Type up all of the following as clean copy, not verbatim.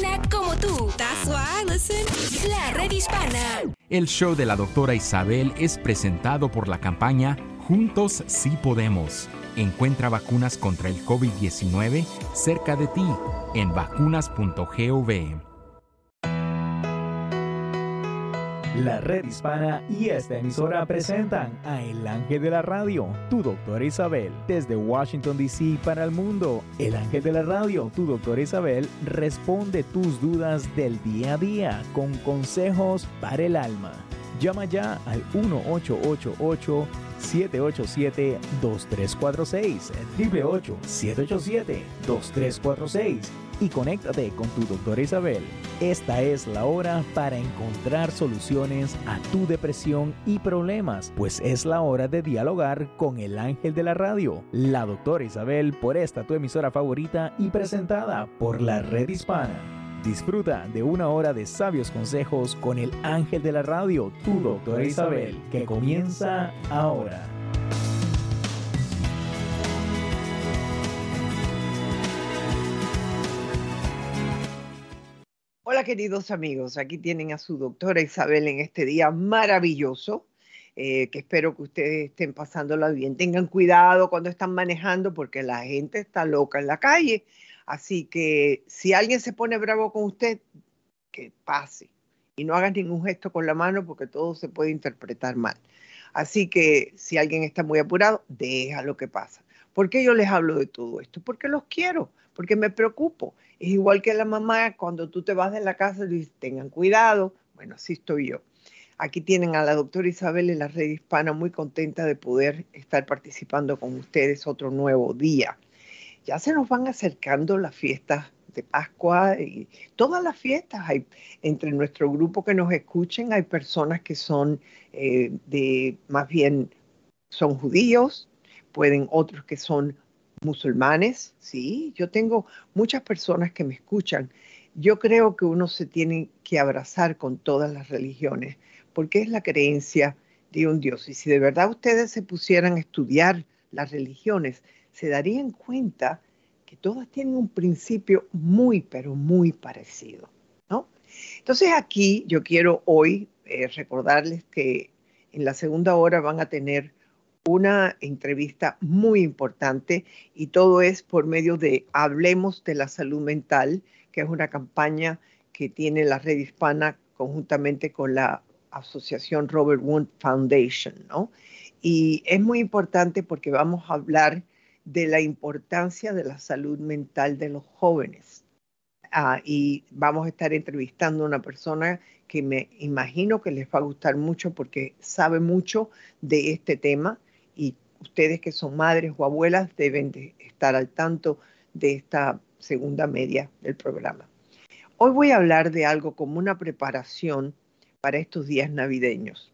hispana como tú. That's why I listen. La Red Hispana. El show de la doctora Isabel es presentado por la campaña Juntos Sí Podemos. Encuentra vacunas contra el COVID-19 cerca de ti en vacunas.gov. La Red Hispana y esta emisora presentan a El Ángel de la Radio, tu doctora Isabel, desde Washington, D.C. para el mundo. El Ángel de la Radio, tu doctora Isabel, responde tus dudas del día a día con consejos para el alma. Llama ya al 1-888-787-2346, 888-787-2346 y conéctate con tu doctora Isabel. Esta es la hora para encontrar soluciones a tu depresión y problemas, pues es la hora de dialogar con el ángel de la radio, la doctora Isabel, por esta tu emisora favorita y presentada por la Red Hispana. Disfruta de una hora de sabios consejos con el ángel de la radio, tu doctora Isabel, que comienza ahora. Hola queridos amigos, aquí tienen a su doctora Isabel en este día maravilloso, que espero que ustedes estén pasándola bien. Tengan cuidado cuando están manejando porque la gente está loca en la calle, así que si alguien se pone bravo con usted, que pase y no hagan ningún gesto con la mano porque todo se puede interpretar mal. Así que si alguien está muy apurado, déjalo que pasa. ¿Por qué yo les hablo de todo esto? Porque los quiero, porque me preocupo. Es igual que la mamá cuando tú te vas de la casa y dices, tengan cuidado. Bueno, así estoy yo. Aquí tienen a la doctora Isabel en la Red Hispana, muy contenta de poder estar participando con ustedes otro nuevo día. Ya se nos van acercando las fiestas de Pascua y todas las fiestas. Hay, entre nuestro grupo que nos escuchen, hay personas que son más bien son judíos, pueden otros que son musulmanes, sí. Yo tengo muchas personas que me escuchan. Yo creo que uno se tiene que abrazar con todas las religiones porque es la creencia de un Dios. Y si de verdad ustedes se pusieran a estudiar las religiones, se darían cuenta que todas tienen un principio muy, pero muy parecido, ¿no? Entonces aquí yo quiero hoy recordarles que en la segunda hora van a tener una entrevista muy importante y todo es por medio de Hablemos de la Salud Mental, que es una campaña que tiene la Red Hispana conjuntamente con la Asociación Robert Wood Foundation, ¿no? Y es muy importante porque vamos a hablar de la importancia de la salud mental de los jóvenes. Y vamos a estar entrevistando a una persona que me imagino que les va a gustar mucho porque sabe mucho de este tema y ustedes que son madres o abuelas deben de estar al tanto de esta segunda media del programa. Hoy voy a hablar de algo como una preparación para estos días navideños.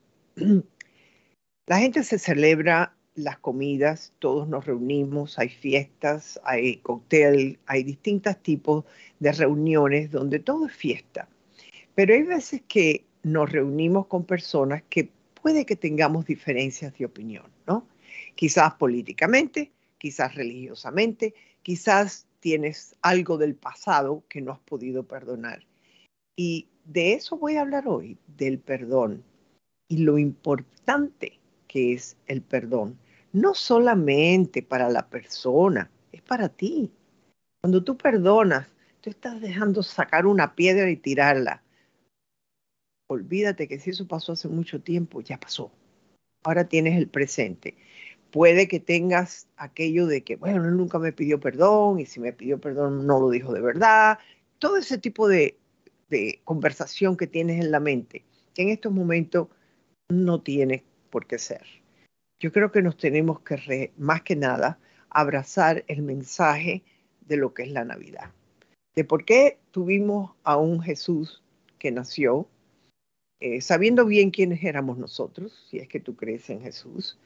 La gente se celebra las comidas, todos nos reunimos, hay fiestas, hay cóctel, hay distintos tipos de reuniones donde todo es fiesta. Pero hay veces que nos reunimos con personas que puede que tengamos diferencias de opinión, ¿no? Quizás políticamente, quizás religiosamente, quizás tienes algo del pasado que no has podido perdonar. Y de eso voy a hablar hoy, del perdón y lo importante que es el perdón. No solamente para la persona, es para ti. Cuando tú perdonas, tú estás dejando sacar una piedra y tirarla. Olvídate que si eso pasó hace mucho tiempo, ya pasó. Ahora tienes el presente. Puede que tengas aquello de que, bueno, él nunca me pidió perdón y si me pidió perdón no lo dijo de verdad. Todo ese tipo de conversación que tienes en la mente, que en estos momentos no tiene por qué ser. Yo creo que nos tenemos que, más que nada, abrazar el mensaje de lo que es la Navidad. De por qué tuvimos a un Jesús que nació, sabiendo bien quiénes éramos nosotros, si es que tú crees en Jesús,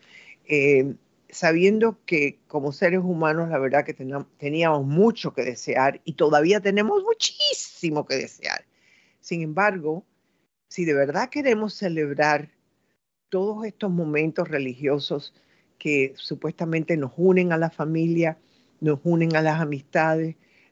sabiendo que como seres humanos la verdad que teníamos mucho que desear y todavía tenemos muchísimo que desear. Sin embargo, si de verdad queremos celebrar todos estos momentos religiosos que supuestamente nos unen a la familia, nos unen a las amistades,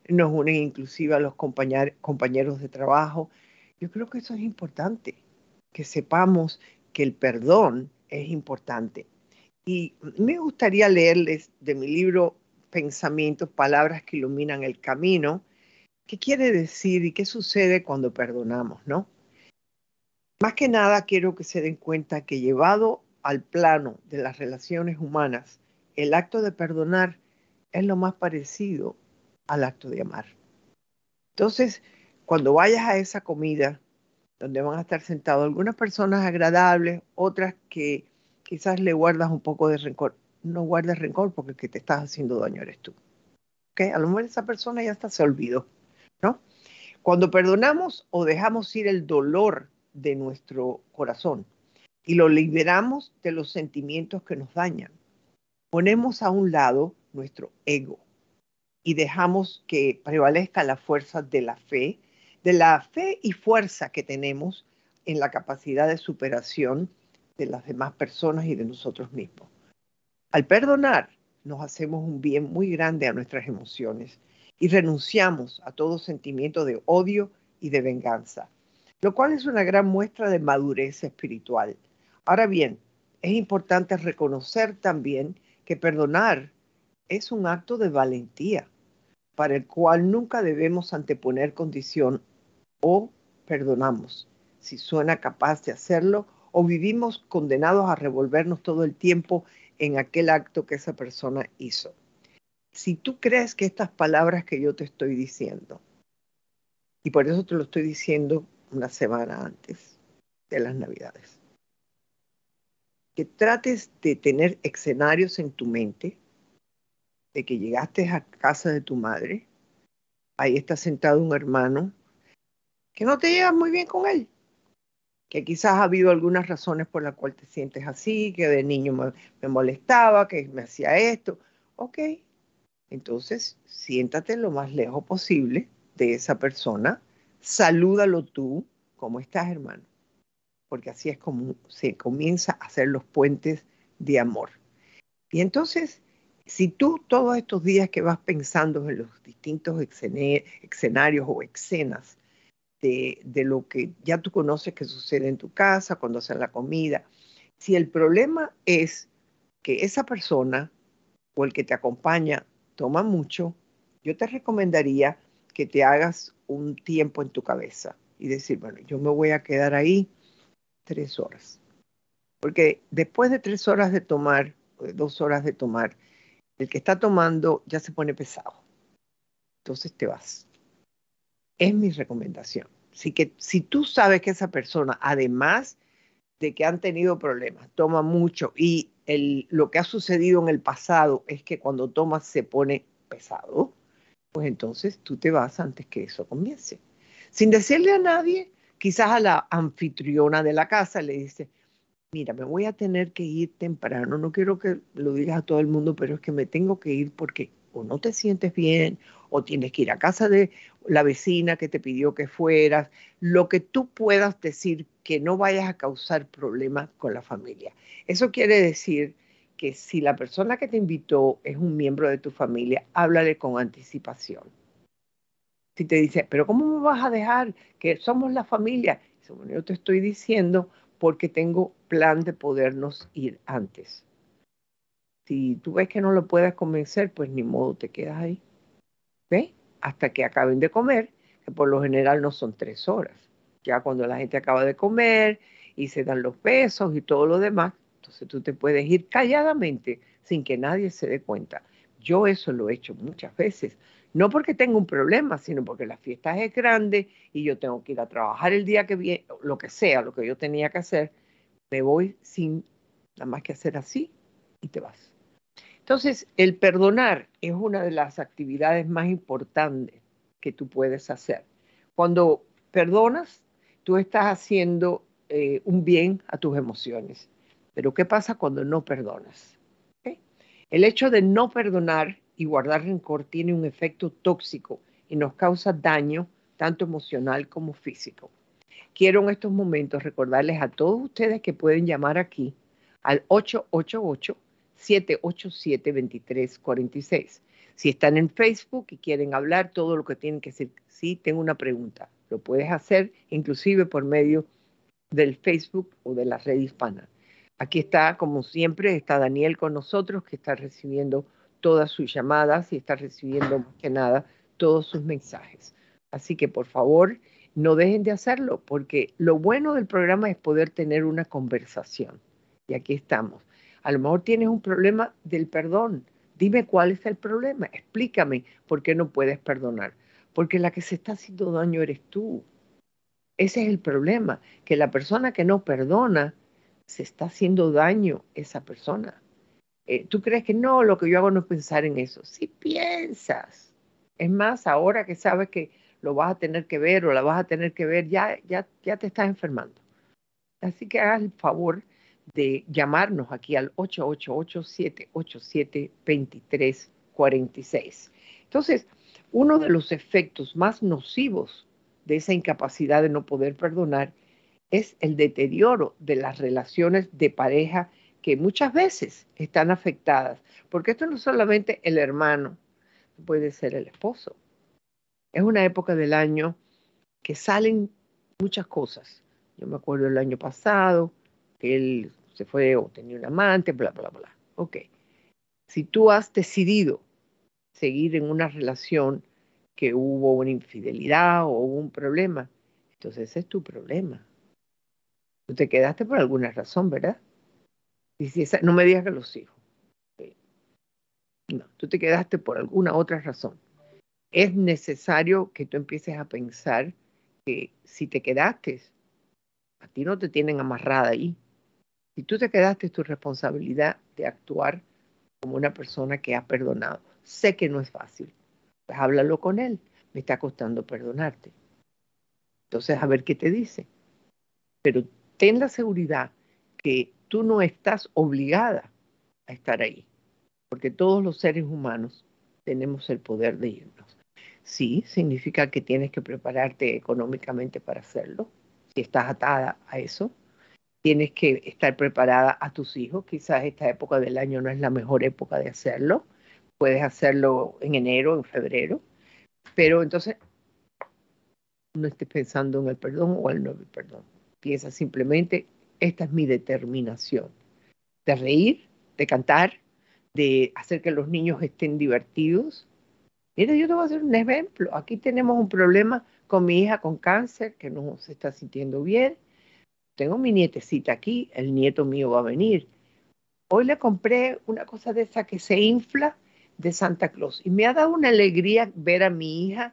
nos unen inclusive a los compañeros de trabajo. Yo creo que eso es importante, que sepamos que el perdón es importante. Y me gustaría leerles de mi libro Pensamientos, Palabras que Iluminan el Camino, qué quiere decir y qué sucede cuando perdonamos, ¿no? Más que nada quiero que se den cuenta que llevado al plano de las relaciones humanas, el acto de perdonar es lo más parecido al acto de amar. Entonces, cuando vayas a esa comida, donde van a estar sentados algunas personas agradables, otras que quizás le guardas un poco de rencor, no guardes rencor porque el que te estás haciendo daño eres tú. ¿Okay? A lo mejor esa persona ya hasta se olvidó, ¿no? Cuando perdonamos o dejamos ir el dolor de nuestro corazón y lo liberamos de los sentimientos que nos dañan, ponemos a un lado nuestro ego y dejamos que prevalezca la fuerza de la fe y fuerza que tenemos en la capacidad de superación de las demás personas y de nosotros mismos. Al perdonar, nos hacemos un bien muy grande a nuestras emociones y renunciamos a todo sentimiento de odio y de venganza, lo cual es una gran muestra de madurez espiritual. Ahora bien, es importante reconocer también que perdonar es un acto de valentía, para el cual nunca debemos anteponer condición o perdonamos, si suena capaz de hacerlo, o vivimos condenados a revolvernos todo el tiempo en aquel acto que esa persona hizo. Si tú crees que estas palabras que yo te estoy diciendo, y por eso te lo estoy diciendo una semana antes de las Navidades, que trates de tener escenarios en tu mente de que llegaste a casa de tu madre, ahí está sentado un hermano que no te llevas muy bien con él, que quizás ha habido algunas razones por las cuales te sientes así, que de niño me molestaba, que me hacía esto. Ok, entonces siéntate lo más lejos posible de esa persona, salúdalo tú, ¿cómo estás, hermano? Porque así es como se comienza a hacer los puentes de amor. Y entonces, si tú todos estos días que vas pensando en los distintos escenarios o escenas, de lo que ya tú conoces que sucede en tu casa, cuando hacen la comida. Si el problema es que esa persona o el que te acompaña toma mucho, yo te recomendaría que te hagas un tiempo en tu cabeza y decir, bueno, yo me voy a quedar ahí 3 horas. Porque después de 3 horas de tomar, o de 2 horas de tomar, el que está tomando ya se pone pesado. Entonces te vas. Es mi recomendación. Así que si tú sabes que esa persona, además de que han tenido problemas, toma mucho y lo que ha sucedido en el pasado es que cuando toma se pone pesado, pues entonces tú te vas antes que eso comience. Sin decirle a nadie, quizás a la anfitriona de la casa le dice, mira, me voy a tener que ir temprano, no quiero que lo digas a todo el mundo, pero es que me tengo que ir porque o no te sientes bien, o tienes que ir a casa de la vecina que te pidió que fueras, lo que tú puedas decir que no vayas a causar problemas con la familia. Eso quiere decir que si la persona que te invitó es un miembro de tu familia, háblale con anticipación. Si te dice, pero ¿cómo me vas a dejar que somos la familia? Dice, bueno, yo te estoy diciendo porque tengo plan de podernos ir antes. Si tú ves que no lo puedes convencer, pues ni modo, te quedas ahí. ¿Ves? Hasta que acaben de comer, que por lo general no son 3 horas. Ya cuando la gente acaba de comer y se dan los besos y todo lo demás, entonces tú te puedes ir calladamente sin que nadie se dé cuenta. Yo eso lo he hecho muchas veces. No porque tengo un problema, sino porque la fiesta es grande y yo tengo que ir a trabajar el día que viene, lo que sea, lo que yo tenía que hacer, me voy sin nada más que hacer así y te vas. Entonces, el perdonar es una de las actividades más importantes que tú puedes hacer. Cuando perdonas, tú estás haciendo un bien a tus emociones. Pero ¿qué pasa cuando no perdonas? ¿Okay? El hecho de no perdonar y guardar rencor tiene un efecto tóxico y nos causa daño tanto emocional como físico. Quiero en estos momentos recordarles a todos ustedes que pueden llamar aquí al 888-787-2346. Si están en Facebook y quieren hablar, todo lo que tienen que decir, sí, tengo una pregunta. Lo puedes hacer inclusive por medio del Facebook o de la red hispana. Aquí está, como siempre, está Daniel con nosotros, que está recibiendo todas sus llamadas y está recibiendo más que nada todos sus mensajes. Así que, por favor, no dejen de hacerlo, porque lo bueno del programa es poder tener una conversación. Y aquí estamos. A lo mejor tienes un problema del perdón. Dime cuál es el problema. Explícame por qué no puedes perdonar. Porque la que se está haciendo daño eres tú. Ese es el problema, que la persona que no perdona se está haciendo daño esa persona. ¿Tú crees que no? Lo que yo hago no es pensar en eso. Si piensas. Es más, ahora que sabes que lo vas a tener que ver o la vas a tener que ver, ya te estás enfermando. Así que hagas el favor de llamarnos aquí al 888-787-2346. Entonces, uno de los efectos más nocivos de esa incapacidad de no poder perdonar es el deterioro de las relaciones de pareja que muchas veces están afectadas, porque esto no es solamente el hermano, puede ser el esposo. Es una época del año que salen muchas cosas. Yo me acuerdo el año pasado que él se fue o tenía un amante, bla, bla, bla. Ok. Si tú has decidido seguir en una relación que hubo una infidelidad o hubo un problema, entonces ese es tu problema. Tú te quedaste por alguna razón, ¿verdad? Y si esa, no me digas que los hijos. No, tú te quedaste por alguna otra razón. Es necesario que tú empieces a pensar que si te quedaste, a ti no te tienen amarrada ahí. Si tú te quedaste, es tu responsabilidad de actuar como una persona que ha perdonado. Sé que no es fácil. Pues háblalo con él. Me está costando perdonarte. Entonces, a ver qué te dice. Pero ten la seguridad que tú no estás obligada a estar ahí. Porque todos los seres humanos tenemos el poder de irnos. Sí, significa que tienes que prepararte económicamente para hacerlo. Si estás atada a eso, tienes que estar preparada a tus hijos. Quizás esta época del año no es la mejor época de hacerlo. Puedes hacerlo en enero, en febrero. Pero entonces no estés pensando en el perdón o el no el perdón. Piensa simplemente, esta es mi determinación. De reír, de cantar, de hacer que los niños estén divertidos. Mira, yo te voy a hacer un ejemplo. Aquí tenemos un problema con mi hija con cáncer, que no se está sintiendo bien. Tengo mi nietecita aquí, el nieto mío va a venir. Hoy le compré una cosa de esa que se infla de Santa Claus y me ha dado una alegría ver a mi hija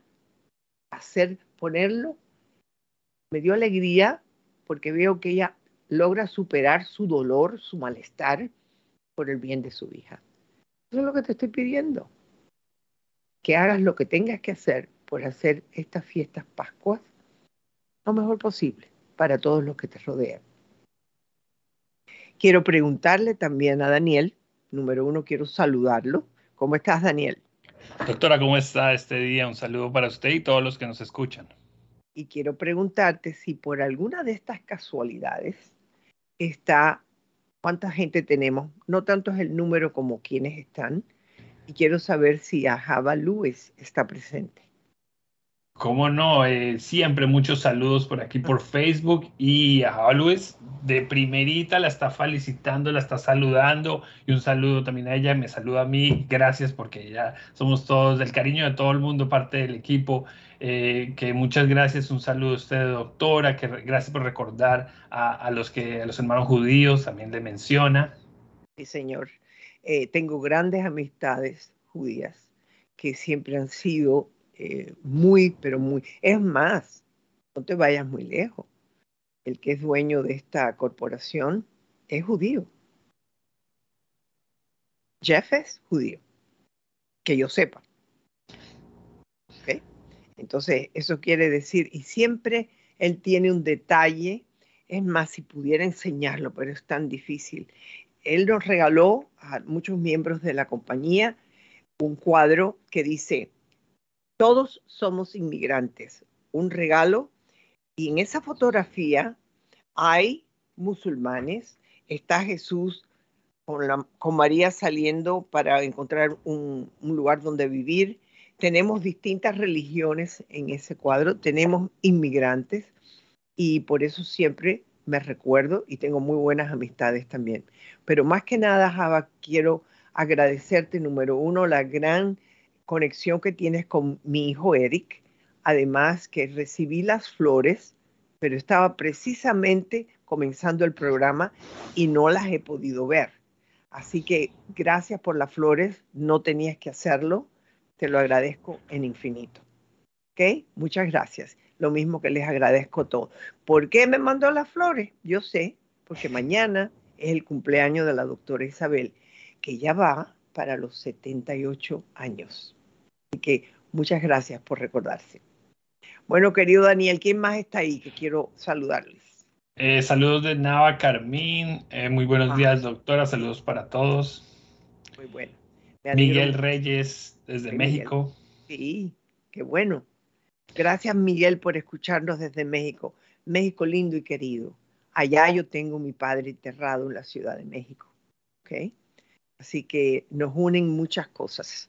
ponerlo. Me dio alegría porque veo que ella logra superar su dolor, su malestar por el bien de su hija. Eso es lo que te estoy pidiendo. Que hagas lo que tengas que hacer por hacer estas fiestas Pascuas lo mejor posible para todos los que te rodean. Quiero preguntarle también a Daniel, número uno, quiero saludarlo. ¿Cómo estás, Daniel? Doctora, ¿cómo está este día? Un saludo para usted y todos los que nos escuchan. Y quiero preguntarte si por alguna de estas casualidades ¿cuánta gente tenemos? No tanto es el número como quienes están. Y quiero saber si Java Lewis está presente. ¿Cómo no? Siempre muchos saludos por aquí por Facebook y a Luis de primerita la está felicitando, la está saludando y un saludo también a ella, me saluda a mí, gracias porque ya somos todos del cariño de todo el mundo, parte del equipo, que muchas gracias, un saludo a usted doctora, que gracias por recordar a los hermanos judíos, también le menciona. Sí, señor. Tengo grandes amistades judías que siempre han sido muy, pero muy... Es más, no te vayas muy lejos. El que es dueño de esta corporación es judío. Jeff es judío, que yo sepa. ¿Okay? Entonces, eso quiere decir, y siempre él tiene un detalle, es más, si pudiera enseñarlo, pero es tan difícil. Él nos regaló a muchos miembros de la compañía un cuadro que dice, todos somos inmigrantes, un regalo, y en esa fotografía hay musulmanes, está Jesús con María saliendo para encontrar un lugar donde vivir. Tenemos distintas religiones en ese cuadro, tenemos inmigrantes y por eso siempre me recuerdo y tengo muy buenas amistades también. Pero más que nada, Java, quiero agradecerte, número uno, la gran conexión que tienes con mi hijo Eric. Además que recibí las flores, pero estaba precisamente comenzando el programa y no las he podido ver. Así que gracias por las flores, no tenías que hacerlo, te lo agradezco en infinito. ¿Ok? Muchas gracias. Lo mismo que les agradezco todo. ¿Por qué me mandó las flores? Yo sé, porque mañana es el cumpleaños de la doctora Isabel, que ya va para los 78 años. Así que muchas gracias por recordarse. Bueno, querido Daniel, ¿quién más está ahí que quiero saludarles? Saludos de Nava Carmín. Muy buenos Ah, días, doctora. Saludos para todos. muy bueno. Me alegro Miguel mucho. Reyes desde Sí, Miguel. México. Sí, qué bueno. Gracias, Miguel, por escucharnos desde México. México lindo y querido. Allá yo tengo mi padre enterrado en la Ciudad de México. ¿Ok? Así que nos unen muchas cosas.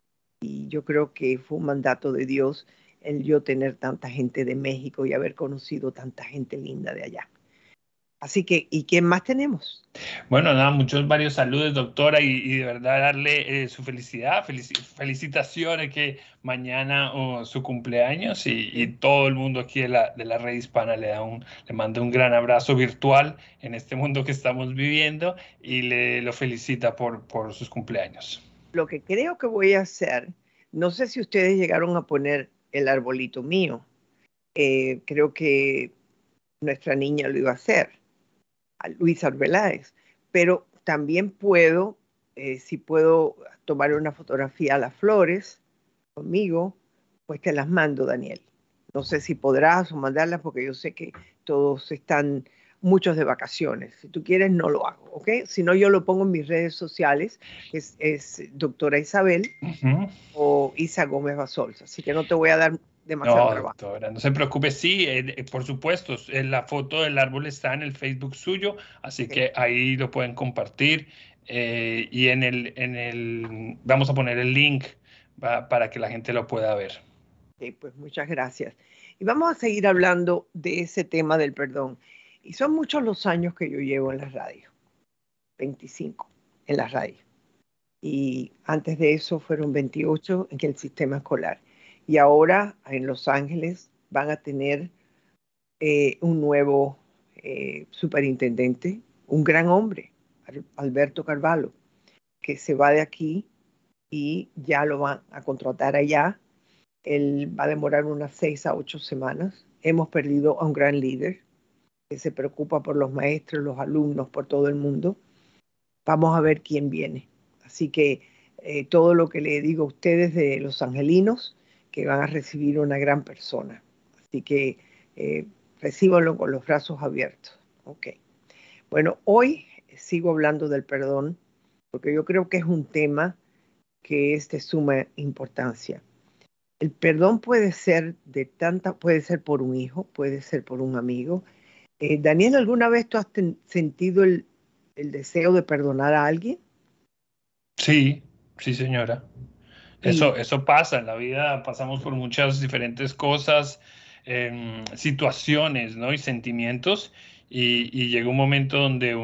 Y yo creo que fue un mandato de Dios el yo tener tanta gente de México y haber conocido tanta gente linda de allá. Así que, ¿y quién más tenemos? Bueno, nada, varios saludos, doctora, y de verdad darle su felicidad, felicitaciones que mañana su cumpleaños y todo el mundo aquí de la red hispana le manda un gran abrazo virtual en este mundo que estamos viviendo y lo felicita por sus cumpleaños. Lo que creo que voy a hacer, no sé si ustedes llegaron a poner el arbolito mío. Creo que nuestra niña lo iba a hacer, a Luis Arbeláez, pero también puedo, si puedo tomar una fotografía a las flores conmigo, pues te las mando, Daniel. No sé si podrás o mandarlas porque yo sé que todos están, muchos de vacaciones. Si tú quieres, no lo hago, ¿ok? Si no, yo lo pongo en mis redes sociales, que es doctora Isabel Ujú. o Isa Gómez Basols. Así que no te voy a dar demasiado No, trabajo. doctora, no se preocupe. Sí, por supuesto, la foto del árbol está en el Facebook suyo, así ¿Ok? que ahí lo pueden compartir. Y vamos a poner el link para que la gente lo pueda ver. Ok, pues muchas gracias. Y vamos a seguir hablando de ese tema del perdón. Y son muchos los años que yo llevo en la radio, 25 en la radio. Y antes de eso fueron 28 en el sistema escolar. Y ahora en Los Ángeles van a tener un nuevo superintendente, un gran hombre, Alberto Carvalho, que se va de aquí y ya lo van a contratar allá. Él va a demorar unas 6 a 8 semanas. Hemos perdido a un gran líder que se preocupa por los maestros, los alumnos, por todo el mundo. Vamos a ver quién viene. Así que todo lo que le digo a ustedes de los angelinos, que van a recibir una gran persona. Así que recíbanlo con los brazos abiertos. Ok. Bueno, hoy sigo hablando del perdón, porque yo creo que es un tema que es de suma importancia. El perdón puede ser por un hijo, puede ser por un amigo. Daniel, ¿alguna vez tú has sentido el deseo de perdonar a alguien? Sí, sí, señora. Y Eso pasa en la vida, pasamos por muchas diferentes cosas, situaciones, ¿no? Y sentimientos, y llega un momento donde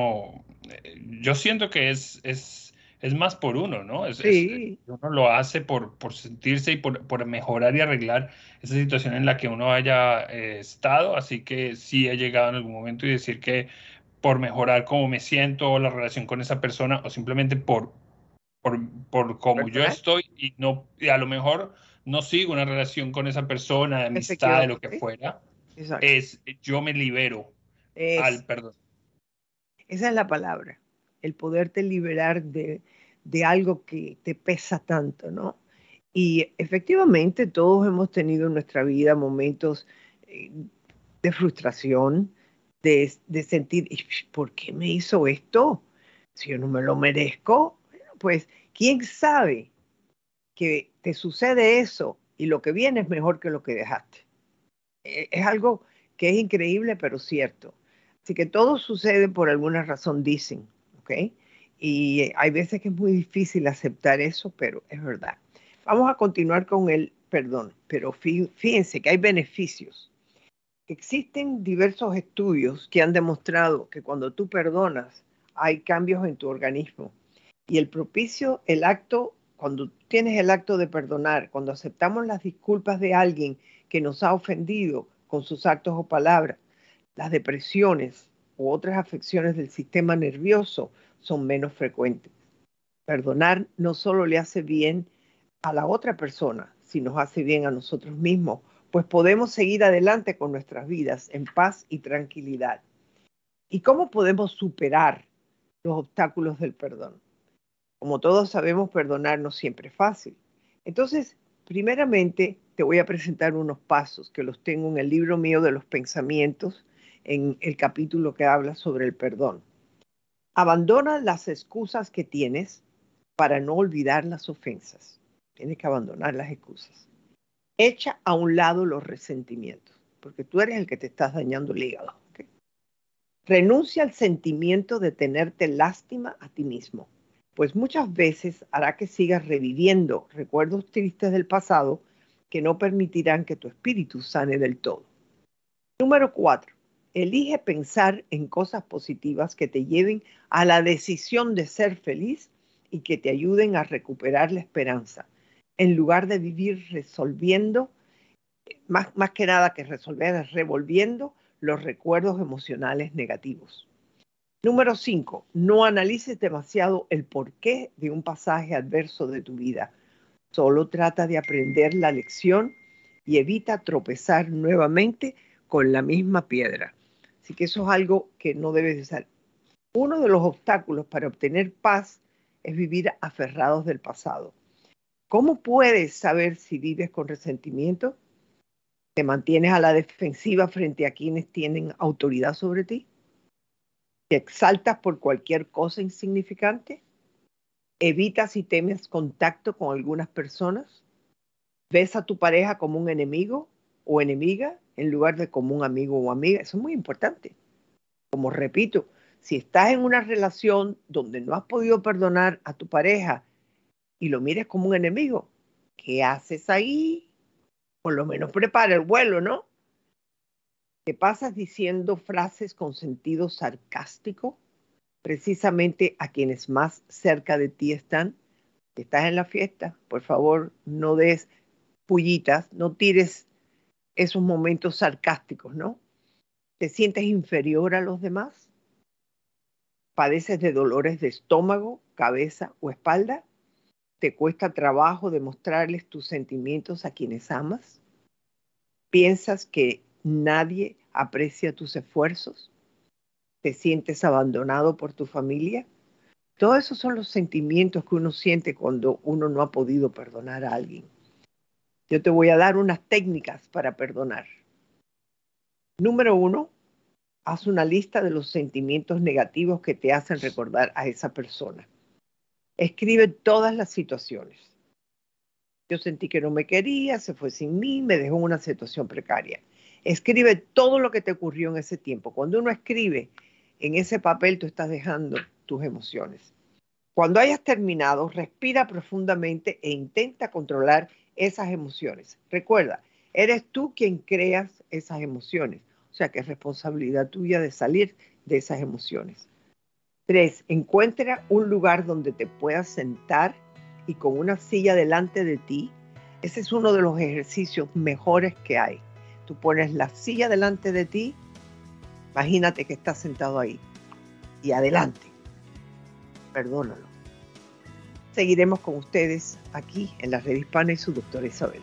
yo siento que es más por uno, ¿no? sí, Uno lo hace por sentirse y por mejorar y arreglar esa situación en la que uno haya estado, así que sí he llegado en algún momento y decir que por mejorar cómo me siento o la relación con esa persona o simplemente por, por cómo yo perdonar, estoy y a lo mejor no sigo una relación con esa persona, de amistad, de lo que efectivamente. fuera, Exacto. yo me libero Es, al perdón. esa es la palabra. El poderte liberar de algo que te pesa tanto, ¿no? Y efectivamente todos hemos tenido en nuestra vida momentos eh, de frustración, de sentir, ¿por qué me hizo esto? Si yo no me lo merezco, bueno, pues quién sabe que te sucede eso y lo que viene es mejor que lo que dejaste. Es algo que es increíble, pero cierto. Así que todo sucede por alguna razón, dicen, ¿ok? Y hay veces que es muy difícil aceptar eso, pero es verdad. Vamos a continuar con el perdón, pero fíjense que hay beneficios. Existen diversos estudios que han demostrado que cuando tú perdonas, hay cambios en tu organismo. Y el acto, cuando tienes el acto de perdonar, cuando aceptamos las disculpas de alguien que nos ha ofendido con sus actos o palabras, las depresiones u otras afecciones del sistema nervioso son menos frecuentes. Perdonar no solo le hace bien a la otra persona, sino nos hace bien a nosotros mismos, pues podemos seguir adelante con nuestras vidas en paz y tranquilidad. ¿Y cómo podemos superar los obstáculos del perdón? Como todos sabemos, perdonar no siempre es fácil. Entonces, primeramente, te voy a presentar unos pasos que los tengo en el libro mío de los pensamientos, en el capítulo que habla sobre el perdón. Abandona las excusas que tienes para no olvidar las ofensas. Tienes que abandonar las excusas. Echa a un lado los resentimientos, porque tú eres el que te estás dañando el hígado. ¿Okay? Renuncia al sentimiento de tenerte lástima a ti mismo, pues muchas veces hará que sigas reviviendo recuerdos tristes del pasado que no permitirán que tu espíritu sane del todo. Número 4. Elige pensar en cosas positivas que te lleven a la decisión de ser feliz y que te ayuden a recuperar la esperanza, en lugar de vivir resolviendo, más que nada que resolver, revolviendo los recuerdos emocionales negativos. Número 5. No analices demasiado el porqué de un pasaje adverso de tu vida. Solo trata de aprender la lección y evita tropezar nuevamente con la misma piedra. Así que eso es algo que no debes de hacer. Uno de los obstáculos para obtener paz es vivir aferrados del pasado. ¿Cómo puedes saber si vives con resentimiento? ¿Te mantienes a la defensiva frente a quienes tienen autoridad sobre ti? ¿Te exaltas por cualquier cosa insignificante? ¿Evitas y temes contacto con algunas personas? ¿Ves a tu pareja como un enemigo o enemiga en lugar de como un amigo o amiga? Eso es muy importante. Como repito, si estás en una relación donde no has podido perdonar a tu pareja y lo mires como un enemigo, ¿qué haces ahí? Por lo menos prepara el vuelo, ¿no? ¿Te pasas diciendo frases con sentido sarcástico precisamente a quienes más cerca de ti están? Si estás en la fiesta, por favor, no des pullitas, no tires esos momentos sarcásticos, ¿no? ¿Te sientes inferior a los demás? ¿Padeces de dolores de estómago, cabeza o espalda? ¿Te cuesta trabajo demostrarles tus sentimientos a quienes amas? ¿Piensas que nadie aprecia tus esfuerzos? ¿Te sientes abandonado por tu familia? Todos esos son los sentimientos que uno siente cuando uno no ha podido perdonar a alguien. Yo te voy a dar unas técnicas para perdonar. Número 1, haz una lista de los sentimientos negativos que te hacen recordar a esa persona. Escribe todas las situaciones. Yo sentí que no me quería, se fue sin mí, me dejó en una situación precaria. Escribe todo lo que te ocurrió en ese tiempo. Cuando uno escribe en ese papel, tú estás dejando tus emociones. Cuando hayas terminado, respira profundamente e intenta controlar esas emociones. Recuerda, eres tú quien creas esas emociones. O sea que es responsabilidad tuya de salir de esas emociones. 3. Encuentra un lugar donde te puedas sentar y con una silla delante de ti. Ese es uno de los ejercicios mejores que hay. Tú pones la silla delante de ti, imagínate que estás sentado ahí y adelante. Perdónalo. Seguiremos con ustedes aquí en la Red Hispana y su doctora Isabel.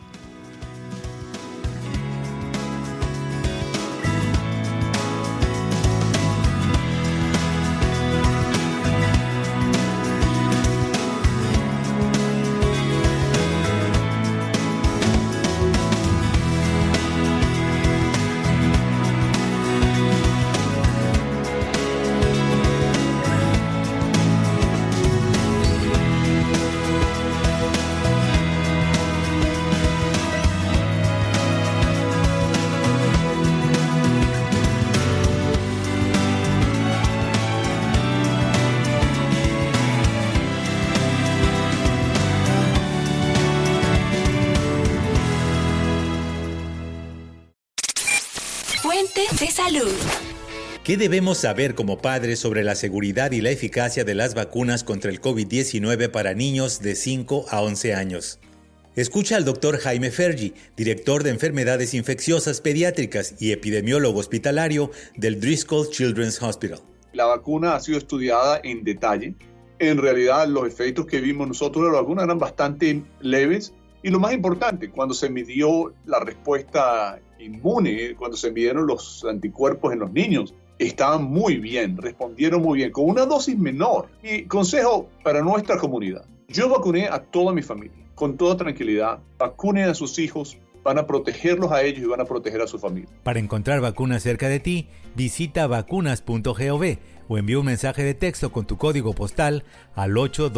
fuente de salud. ¿Qué debemos saber como padres sobre la seguridad y la eficacia de las vacunas contra el COVID-19 para niños de 5 a 11 años? Escucha al Dr. Jaime Fergi, director de Enfermedades Infecciosas Pediátricas y epidemiólogo hospitalario del Driscoll Children's Hospital. La vacuna ha sido estudiada en detalle. En realidad, los efectos que vimos nosotros de la vacuna eran bastante leves. Y lo más importante, cuando se midió la respuesta inmune, cuando se midieron los anticuerpos en los niños, estaban muy bien, respondieron muy bien, con una dosis menor. Y consejo para nuestra comunidad. Yo vacuné a toda mi familia, con toda tranquilidad. Vacunen a sus hijos, van a protegerlos a ellos y van a proteger a su familia. Para encontrar vacunas cerca de ti, visita vacunas.gov o envía un mensaje de texto con tu código postal al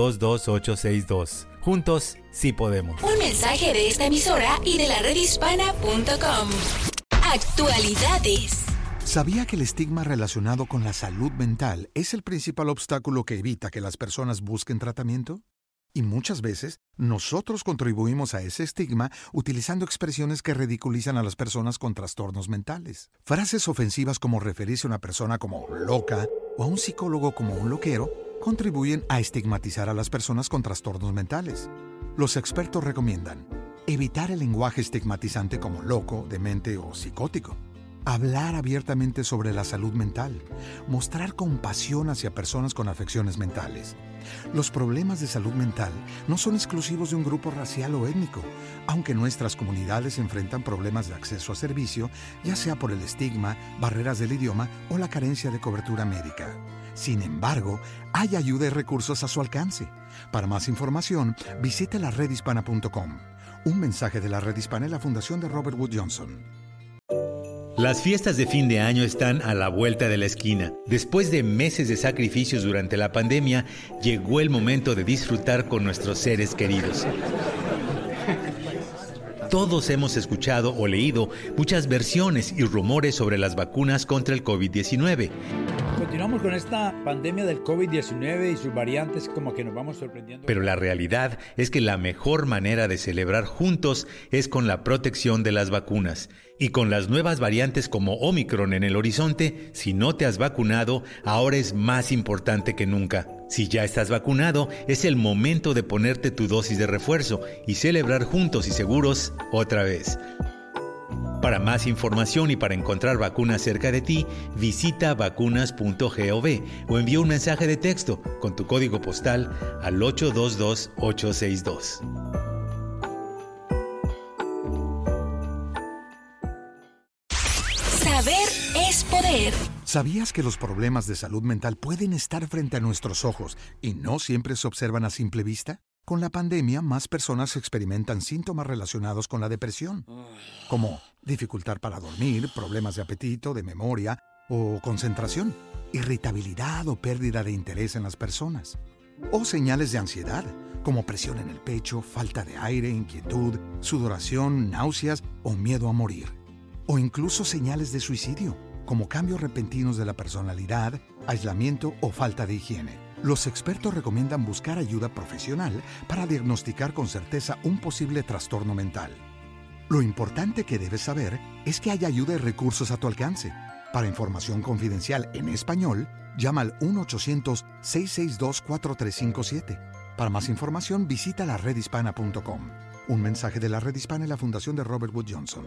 822862. Juntos, sí podemos. Un mensaje de esta emisora y de la redhispana.com. Actualidades. ¿Sabía que el estigma relacionado con la salud mental es el principal obstáculo que evita que las personas busquen tratamiento? Y muchas veces, nosotros contribuimos a ese estigma utilizando expresiones que ridiculizan a las personas con trastornos mentales. Frases ofensivas como referirse a una persona como loca o a un psicólogo como un loquero contribuyen a estigmatizar a las personas con trastornos mentales. Los expertos recomiendan evitar el lenguaje estigmatizante como loco, demente o psicótico. Hablar abiertamente sobre la salud mental. Mostrar compasión hacia personas con afecciones mentales. Los problemas de salud mental no son exclusivos de un grupo racial o étnico, aunque nuestras comunidades enfrentan problemas de acceso a servicio, ya sea por el estigma, barreras del idioma o la carencia de cobertura médica. Sin embargo, hay ayuda y recursos a su alcance. Para más información, visite la redhispana.com. Un mensaje de la Red Hispana y la Fundación de Robert Wood Johnson. Las fiestas de fin de año están a la vuelta de la esquina. Después de meses de sacrificios durante la pandemia, llegó el momento de disfrutar con nuestros seres queridos. Todos hemos escuchado o leído muchas versiones y rumores sobre las vacunas contra el COVID-19. Continuamos con esta pandemia del COVID-19 y sus variantes, como que nos vamos sorprendiendo. Pero la realidad es que la mejor manera de celebrar juntos es con la protección de las vacunas. Y con las nuevas variantes como Omicron en el horizonte, si no te has vacunado, ahora es más importante que nunca. Si ya estás vacunado, es el momento de ponerte tu dosis de refuerzo y celebrar juntos y seguros otra vez. Para más información y para encontrar vacunas cerca de ti, visita vacunas.gov o envía un mensaje de texto con tu código postal al 822862. Saber es poder. ¿Sabías que los problemas de salud mental pueden estar frente a nuestros ojos y no siempre se observan a simple vista? Con la pandemia, más personas experimentan síntomas relacionados con la depresión, como dificultad para dormir, problemas de apetito, de memoria o concentración, irritabilidad o pérdida de interés en las personas, o señales de ansiedad, como presión en el pecho, falta de aire, inquietud, sudoración, náuseas o miedo a morir, o incluso señales de suicidio, como cambios repentinos de la personalidad, aislamiento o falta de higiene. Los expertos recomiendan buscar ayuda profesional para diagnosticar con certeza un posible trastorno mental. Lo importante que debes saber es que hay ayuda y recursos a tu alcance. Para información confidencial en español, llama al 1-800-662-4357. Para más información, visita la redhispana.com. Un mensaje de la Red Hispana y la Fundación de Robert Wood Johnson.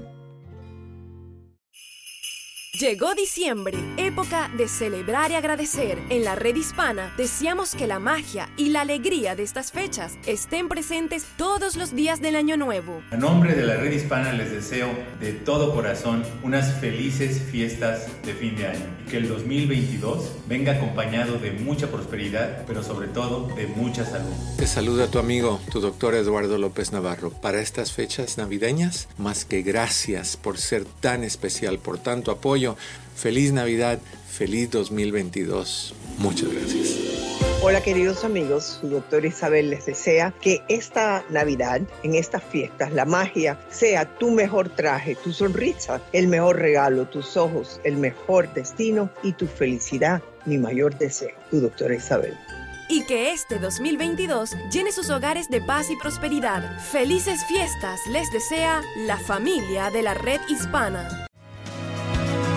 Llegó diciembre, época de celebrar y agradecer. En la Red Hispana deseamos que la magia y la alegría de estas fechas estén presentes todos los días del Año Nuevo. A nombre de la Red Hispana les deseo de todo corazón unas felices fiestas de fin de año. Que el 2022 venga acompañado de mucha prosperidad, pero sobre todo de mucha salud. Te saluda tu amigo, tu doctor Eduardo López Navarro. Para estas fechas navideñas, más que gracias por ser tan especial, por tanto apoyo. Feliz Navidad, feliz 2022. Muchas gracias. Hola queridos amigos, su doctora Isabel les desea que esta Navidad, en estas fiestas, la magia sea tu mejor traje, tu sonrisa, el mejor regalo, tus ojos, el mejor destino y tu felicidad, mi mayor deseo. Tu doctora Isabel. Y que este 2022 llene sus hogares de paz y prosperidad. Felices fiestas les desea la familia de la Red Hispana.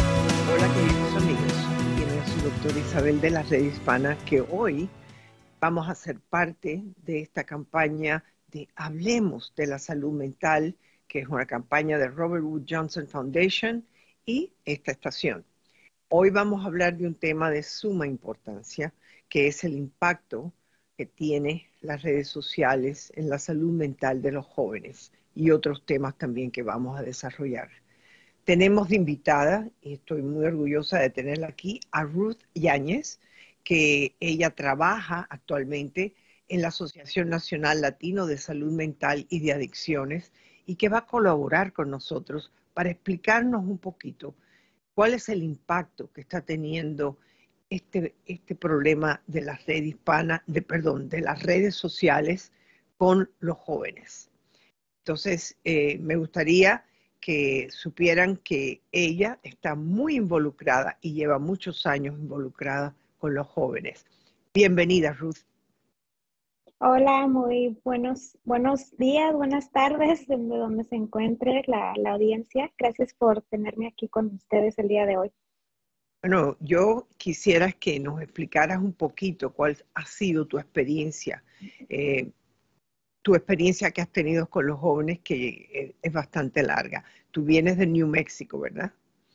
doctora Isabel de la Red Hispana, que hoy vamos a ser parte de esta campaña de Hablemos de la Salud Mental, que es una campaña de Robert Wood Johnson Foundation y esta estación. Hoy vamos a hablar de un tema de suma importancia, que es el impacto que tiene las redes sociales en la salud mental de los jóvenes y otros temas también que vamos a desarrollar. Tenemos de invitada, y estoy muy orgullosa de tenerla aquí, a Ruth Yáñez, que ella trabaja actualmente en la Asociación Nacional Latino de Salud Mental y de Adicciones y que va a colaborar con nosotros para explicarnos un poquito cuál es el impacto que está teniendo este problema de la red hispana, de las redes sociales con los jóvenes. Entonces, me gustaría que supieran que ella está muy involucrada y lleva muchos años involucrada con los jóvenes. Bienvenida, Ruth. Hola, muy buenos días, buenas tardes, de donde se encuentre la audiencia. Gracias por tenerme aquí con ustedes el día de hoy. Bueno, yo quisiera que nos explicaras un poquito cuál ha sido tu experiencia que has tenido con los jóvenes, que es bastante larga. Tú vienes de New Mexico, ¿verdad?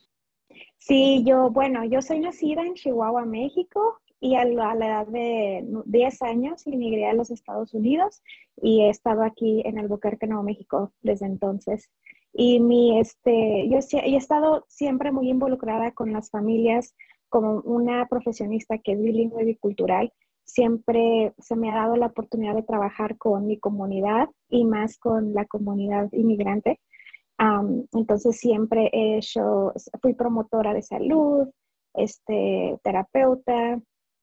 Sí, yo soy nacida en Chihuahua, México, y a la edad de 10 años emigré a los Estados Unidos y he estado aquí en Albuquerque, Nuevo México, desde entonces. Y yo he estado siempre muy involucrada con las familias como una profesionista que es bilingüe y bicultural. Siempre se me ha dado la oportunidad de trabajar con mi comunidad y más con la comunidad inmigrante. Entonces siempre fui promotora de salud, terapeuta,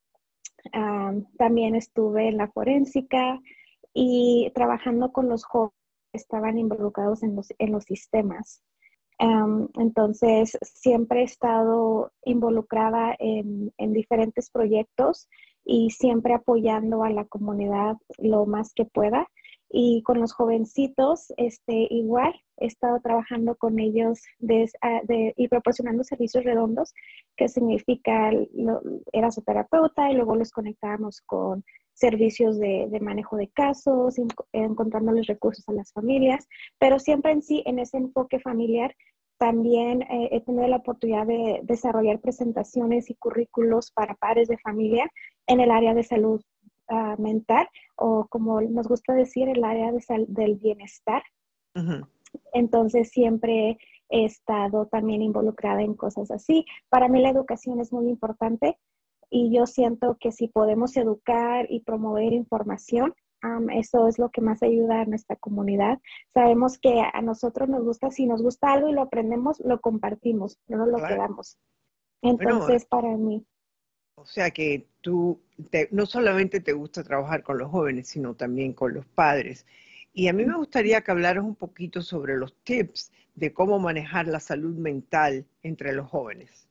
también estuve en la forénsica y trabajando con los jóvenes que estaban involucrados en los sistemas. Entonces siempre he estado involucrada en diferentes proyectos y siempre apoyando a la comunidad lo más que pueda. Y con los jovencitos, igual, he estado trabajando con ellos y proporcionando servicios redondos, que significa, era su terapeuta y luego los conectábamos con servicios de manejo de casos, encontrándoles recursos a las familias, pero siempre en ese enfoque familiar. También he tenido la oportunidad de desarrollar presentaciones y currículos para padres de familia en el área de salud mental, o como nos gusta decir, el área del bienestar. Uh-huh. Entonces siempre he estado también involucrada en cosas así. Para mí la educación es muy importante y yo siento que si podemos educar y promover información, eso es lo que más ayuda a nuestra comunidad. Sabemos que a nosotros nos gusta, si nos gusta algo y lo aprendemos, lo compartimos, no nos lo quedamos. Entonces, para mí. O sea que tú no solamente te gusta trabajar con los jóvenes, sino también con los padres. Y a mí me gustaría que hablaras un poquito sobre los tips de cómo manejar la salud mental entre los jóvenes.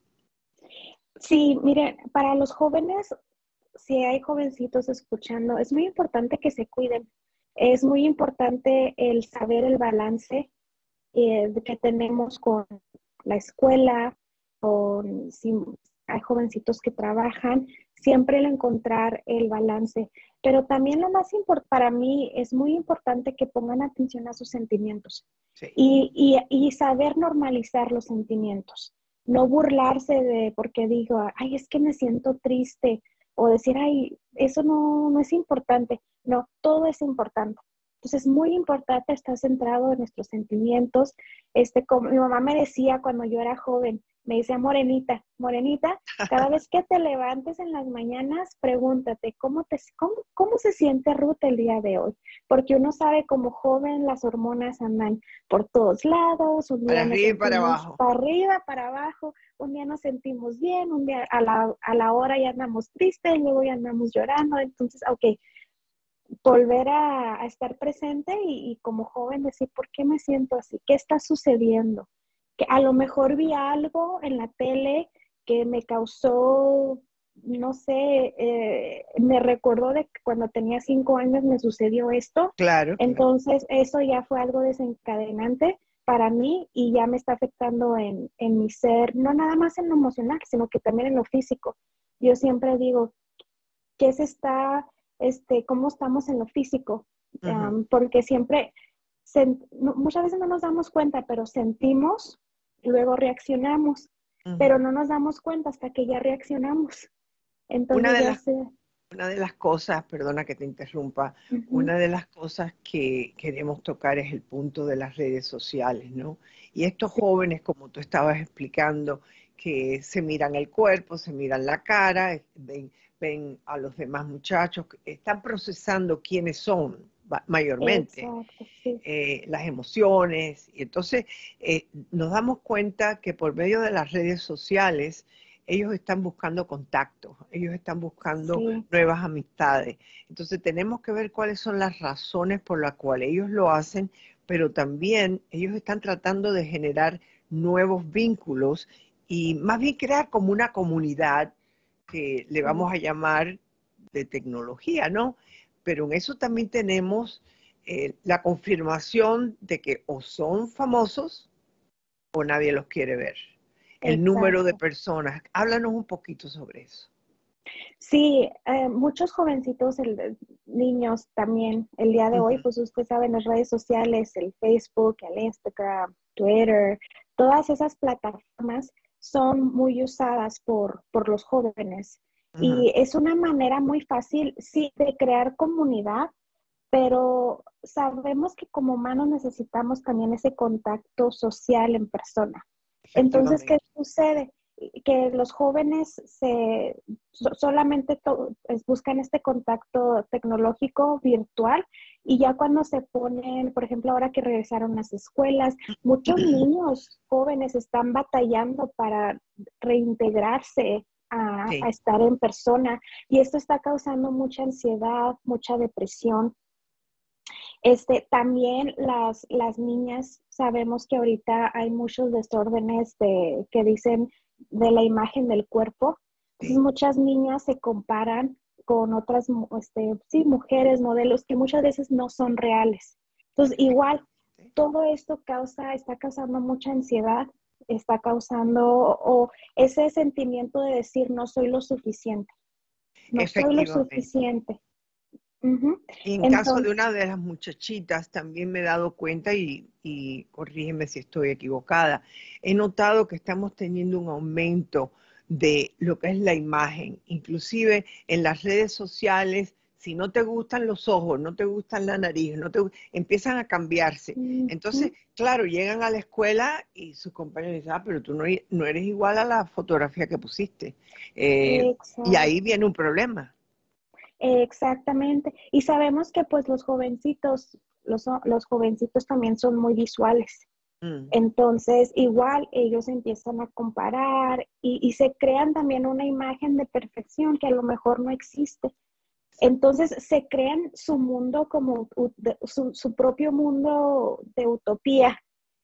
Sí, miren, para los jóvenes, si hay jovencitos escuchando, es muy importante que se cuiden. Es muy importante el saber el balance que tenemos con la escuela, si hay jovencitos que trabajan, siempre el encontrar el balance. Pero también lo más importante, para mí, es muy importante que pongan atención a sus sentimientos. Sí. Y saber normalizar los sentimientos. No burlarse porque digo, ay, es que me siento triste. O decir, ay, eso no es importante. No, todo es importante. Entonces es muy importante estar centrado en nuestros sentimientos. Como mi mamá me decía cuando yo era joven, me decía, morenita, cada vez que te levantes en las mañanas, pregúntate, ¿cómo se siente Ruth el día de hoy? Porque uno sabe como joven las hormonas andan por todos lados, un día para arriba y para abajo. Para arriba, para abajo, un día nos sentimos bien, un día a la hora ya andamos tristes, luego ya andamos llorando. Entonces, volver a estar presente y como joven decir, ¿por qué me siento así? ¿Qué está sucediendo? Que a lo mejor vi algo en la tele que me causó, no sé, me recordó de que cuando tenía 5 años me sucedió esto. Claro. Entonces, eso ya fue algo desencadenante para mí y ya me está afectando en mi ser, no nada más en lo emocional, sino que también en lo físico. yo siempre digo, ¿qué se está, cómo estamos en lo físico? Porque siempre, muchas veces no nos damos cuenta, pero sentimos, luego reaccionamos, pero no nos damos cuenta hasta que ya reaccionamos. Entonces, una de las cosas, perdona que te interrumpa, una de las cosas que queremos tocar es el punto de las redes sociales, ¿no? Y estos jóvenes, como tú estabas explicando, que se miran el cuerpo, se miran la cara, ven a los demás muchachos, están procesando quiénes son mayormente. Exacto, sí. Las emociones, y entonces nos damos cuenta que por medio de las redes sociales ellos están buscando contactos, ellos están buscando nuevas amistades. Entonces tenemos que ver cuáles son las razones por las cuales ellos lo hacen, pero también ellos están tratando de generar nuevos vínculos y más bien crear como una comunidad que le vamos a llamar de tecnología, ¿no? Pero en eso también tenemos la confirmación de que o son famosos o nadie los quiere ver. El número de personas. Háblanos un poquito sobre eso. Sí, muchos jovencitos, niños también, el día de hoy, pues usted sabe, en las redes sociales, el Facebook, el Instagram, Twitter, todas esas plataformas son muy usadas por los jóvenes. Y es una manera muy fácil, sí, de crear comunidad, pero sabemos que como humanos necesitamos también ese contacto social en persona. Entonces, ¿qué sucede? Que los jóvenes solamente buscan este contacto tecnológico virtual y ya cuando se ponen, por ejemplo, ahora que regresaron a las escuelas, muchos niños jóvenes están batallando para reintegrarse a estar en persona y esto está causando mucha ansiedad, mucha depresión. También las niñas, sabemos que ahorita hay muchos desórdenes que dicen de la imagen del cuerpo. Entonces, muchas niñas se comparan con otras mujeres, modelos que muchas veces no son reales. Entonces, igual, todo esto está causando mucha ansiedad, está causando ese sentimiento de decir no soy lo suficiente. No soy lo suficiente. En caso de una de las muchachitas, también me he dado cuenta, y corrígeme si estoy equivocada, he notado que estamos teniendo un aumento de lo que es la imagen, inclusive en las redes sociales. Si no te gustan los ojos, no te gustan la nariz, empiezan a cambiarse. Entonces, claro, llegan a la escuela y sus compañeros dicen, pero tú no eres igual a la fotografía que pusiste. Y ahí viene un problema. Exactamente. Y sabemos que pues los jovencitos también son muy visuales. Entonces, igual ellos empiezan a comparar y se crean también una imagen de perfección que a lo mejor no existe. Entonces, se crean su mundo como su propio mundo de utopía.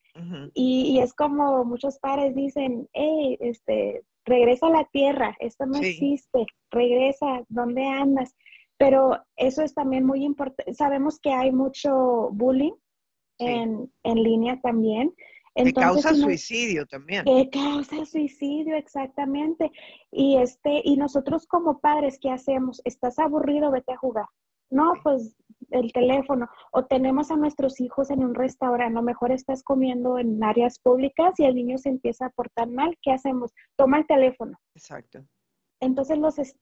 Y es como muchos padres dicen, hey, regresa a la tierra, esto no existe, regresa, ¿dónde andas? Pero eso es también muy importante. Sabemos que hay mucho bullying en línea también. Entonces, que causa suicidio también. Que causa suicidio, exactamente. Y nosotros como padres, ¿qué hacemos? ¿Estás aburrido? Vete a jugar. No, pues el teléfono. O tenemos a nuestros hijos en un restaurante, a lo mejor estás comiendo en áreas públicas y el niño se empieza a portar mal. ¿Qué hacemos? Toma el teléfono. Exacto. Entonces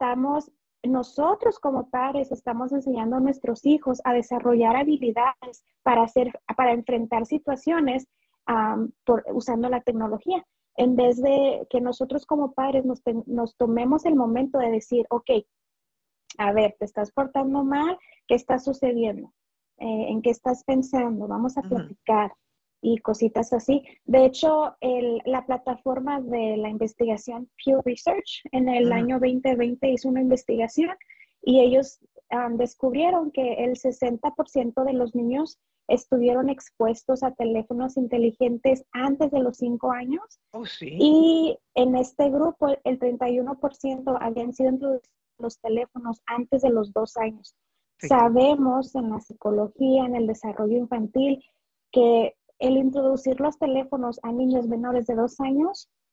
nosotros como padres estamos enseñando a nuestros hijos a desarrollar habilidades para enfrentar situaciones usando la tecnología, en vez de que nosotros como padres nos tomemos el momento de decir, ok, a ver, te estás portando mal, ¿qué está sucediendo? ¿En qué estás pensando? Vamos a platicar y cositas así. De hecho, la plataforma de la investigación Pew Research en el año 2020 hizo una investigación y ellos descubrieron que el 60% de los niños estuvieron expuestos a teléfonos inteligentes antes de los 5 años. Oh, sí. Y en este grupo, el 31% habían sido introducidos los teléfonos antes de los 2 años. Sí. Sabemos en la psicología, en el desarrollo infantil, que el introducir los teléfonos a niños menores de 2 años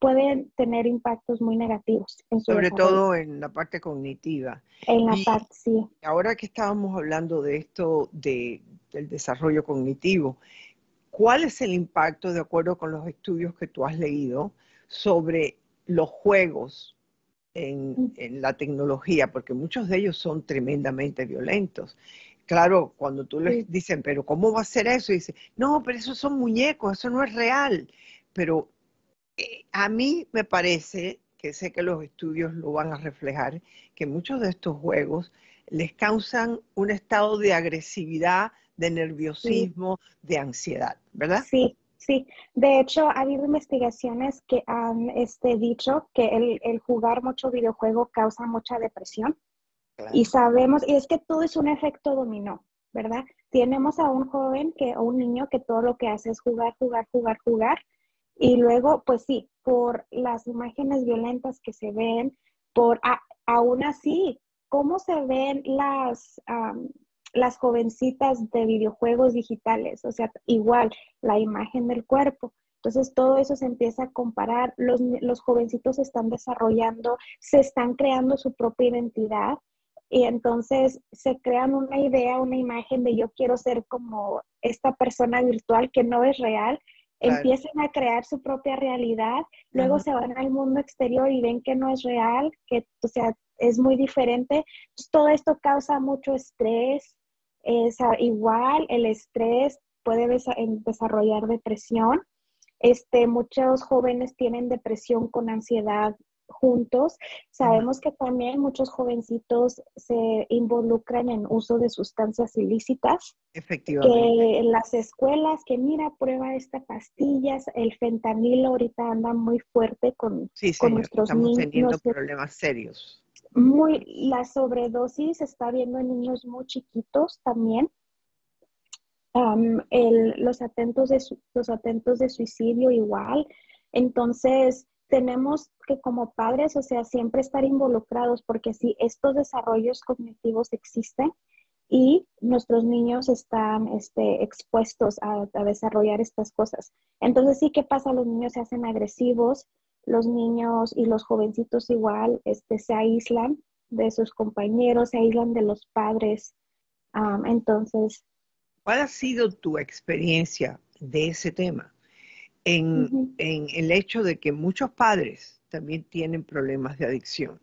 pueden tener impactos muy negativos en su Sobre desarrollo. todo en la parte cognitiva. En la Y parte, sí. ahora que estábamos hablando de esto, del desarrollo cognitivo, ¿cuál es el impacto, de acuerdo con los estudios que tú has leído, sobre los juegos en la tecnología? Porque muchos de ellos son tremendamente violentos. Claro, cuando tú les dicen, pero ¿cómo va a ser eso? Y dicen, no, pero esos son muñecos, eso no es real. Pero a mí me parece, que sé que los estudios lo van a reflejar, que muchos de estos juegos les causan un estado de agresividad, de nerviosismo, de ansiedad, ¿verdad? Sí, sí. De hecho, ha habido investigaciones que han dicho que el jugar mucho videojuego causa mucha depresión. Claro. Y sabemos, y es que todo es un efecto dominó, ¿verdad? Tenemos a un joven o un niño que todo lo que hace es jugar, jugar, jugar, jugar. Y luego, pues sí, por las imágenes violentas que se ven, aún así, cómo se ven las jovencitas de videojuegos digitales, o sea, igual, la imagen del cuerpo. Entonces, todo eso se empieza a comparar, los jovencitos se están desarrollando, se están creando su propia identidad, y entonces se crean una idea, una imagen de yo quiero ser como esta persona virtual que no es real. Claro. Empiezan a crear su propia realidad, luego se van al mundo exterior y ven que no es real, que, o sea, es muy diferente. Entonces, todo esto causa mucho estrés. Igual el estrés puede desarrollar depresión. Muchos jóvenes tienen depresión con ansiedad juntos. Sabemos que también muchos jovencitos se involucran en uso de sustancias ilícitas. Efectivamente. Que en las escuelas, que mira, prueba esta pastilla, el fentanilo ahorita anda muy fuerte con nuestros niños. Estamos teniendo niños. Problemas serios. La sobredosis se está viendo en niños muy chiquitos también. Los atentos de suicidio igual. Entonces, tenemos que como padres, o sea, siempre estar involucrados, porque si estos desarrollos cognitivos existen y nuestros niños están expuestos a desarrollar estas cosas. Entonces, sí, ¿qué pasa? Los niños se hacen agresivos, los niños y los jovencitos igual se aíslan de sus compañeros, se aíslan de los padres. Entonces, ¿cuál ha sido tu experiencia de ese tema? En el hecho de que muchos padres también tienen problemas de adicción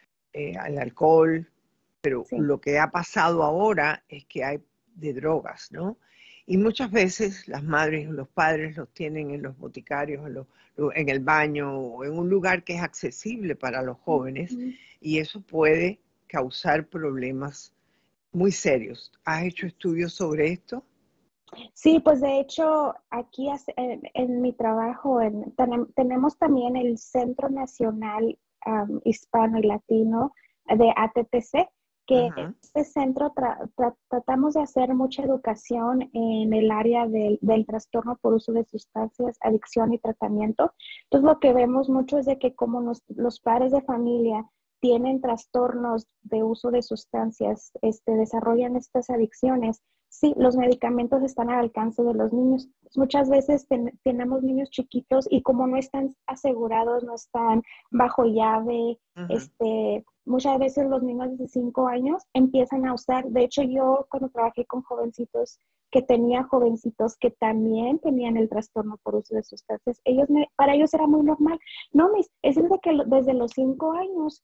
al alcohol, pero lo que ha pasado ahora es que hay de drogas, ¿no? Y muchas veces las madres o los padres los tienen en los boticarios, en el baño o en un lugar que es accesible para los jóvenes, y eso puede causar problemas muy serios. ¿Has hecho estudios sobre esto? Sí, pues de hecho aquí en mi trabajo tenemos también el Centro Nacional Hispano y Latino de ATTC, que este centro tratamos de hacer mucha educación en el área del trastorno por uso de sustancias, adicción y tratamiento. Entonces lo que vemos mucho es de que como los padres de familia tienen trastornos de uso de sustancias, desarrollan estas adicciones. Sí, los medicamentos están al alcance de los niños. Muchas veces tenemos niños chiquitos y como no están asegurados, no están bajo llave, muchas veces los niños de 5 años empiezan a usar. De hecho, yo cuando trabajé con jovencitos, que tenía jovencitos que también tenían el trastorno por uso de sustancias, para ellos era muy normal. No, es desde que desde los 5 años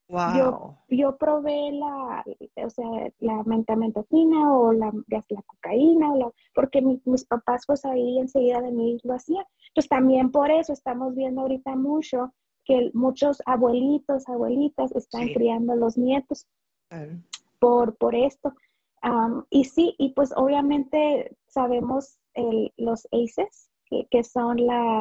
yo probé la metanfetamina o la cocaína, porque mis papás pues ahí enseguida de mí lo hacían. Pues también por eso estamos viendo ahorita mucho que muchos abuelitos, abuelitas están criando a los nietos por esto. Y sí, y pues obviamente sabemos los ACEs, que son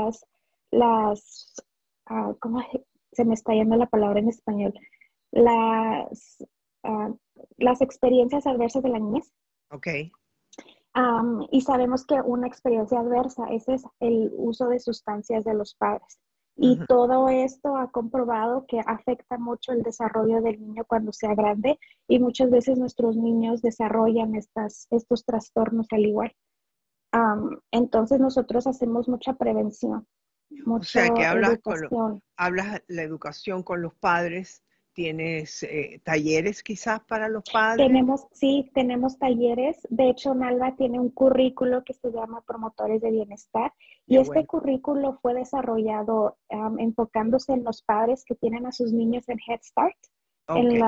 ¿cómo se me está yendo la palabra en español? Las experiencias adversas de la niñez. Okay. Y sabemos que una experiencia adversa ese es el uso de sustancias de los padres. Y todo esto ha comprobado que afecta mucho el desarrollo del niño cuando sea grande, y muchas veces nuestros niños desarrollan estos trastornos al igual. Entonces nosotros hacemos mucha prevención O sea, que educación. hablas la educación con los padres, tienes talleres quizás para los padres. Tenemos talleres. De hecho, NALBA tiene un currículo que se llama Promotores de Bienestar y Qué este bueno. currículo fue desarrollado enfocándose en los padres que tienen a sus niños en Head Start. Okay.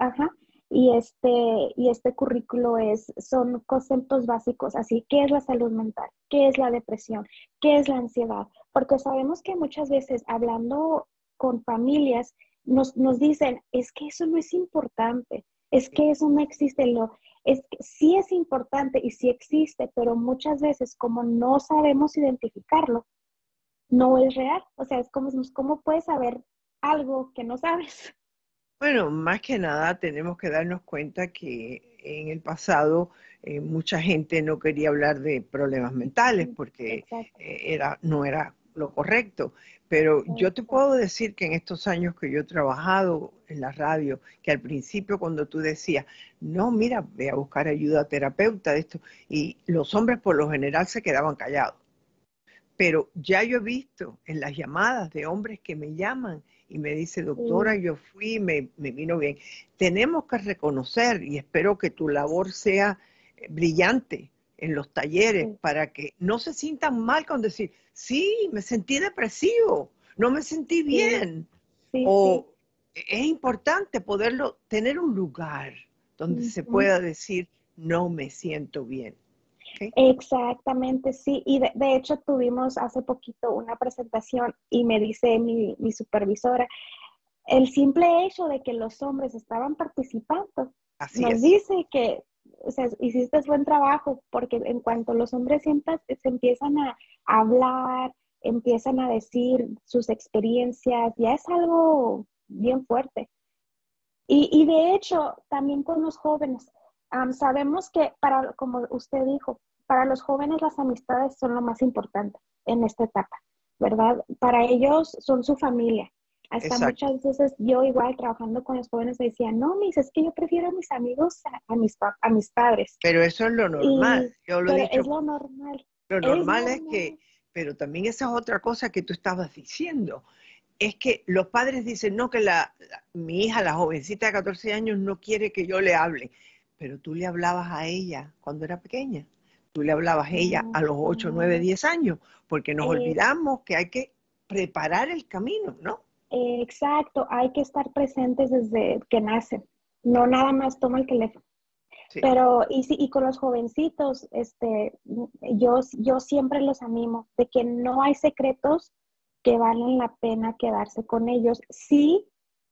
Y este currículo son conceptos básicos, así, ¿qué es la salud mental? ¿Qué es la depresión? ¿Qué es la ansiedad? Porque sabemos que muchas veces hablando con familias nos dicen, es que eso no es importante, es que eso no existe, sí es importante y sí existe, pero muchas veces como no sabemos identificarlo, no es real. O sea, es como, ¿cómo puedes saber algo que no sabes? Bueno, más que nada tenemos que darnos cuenta que en el pasado mucha gente no quería hablar de problemas mentales porque no era lo correcto. Pero yo te puedo decir que en estos años que yo he trabajado en la radio, que al principio cuando tú decías, no, mira, ve a buscar ayuda terapeuta de esto, y los hombres por lo general se quedaban callados. Pero ya yo he visto en las llamadas de hombres que me llaman y me dice, doctora, yo fui, me vino bien. Tenemos que reconocer, y espero que tu labor sea brillante en los talleres, para que no se sientan mal con decir, sí, me sentí depresivo, no me sentí bien. Es importante poderlo, tener un lugar donde se pueda decir, no me siento bien. ¿Okay? Exactamente, sí. Y de hecho tuvimos hace poquito una presentación y me dice mi supervisora, el simple hecho de que los hombres estaban participando nos dice que, o sea, hiciste buen trabajo, porque en cuanto los hombres siempre se empiezan a hablar, empiezan a decir sus experiencias, ya es algo bien fuerte. Y de hecho, también con los jóvenes, sabemos que, como usted dijo, para los jóvenes las amistades son lo más importante en esta etapa, ¿verdad? Para ellos son su familia. Hasta muchas veces yo igual trabajando con los jóvenes decía, no, es que yo prefiero a mis amigos a mis padres. Pero eso es lo normal. Yo lo he dicho. Es lo normal. Lo normal es que, pero también esa es otra cosa que tú estabas diciendo. Es que los padres dicen, no, que mi hija, la jovencita de 14 años, no quiere que yo le hable. Pero tú le hablabas a ella cuando era pequeña. Tú le hablabas a ella a los 8, 9, 10 años. Porque nos olvidamos que hay que preparar el camino, ¿no? Exacto. Hay que estar presentes desde que nacen. No nada más toma el teléfono. Sí. Pero, y con los jovencitos, yo siempre los animo de que no hay secretos que valen la pena quedarse con ellos. Sí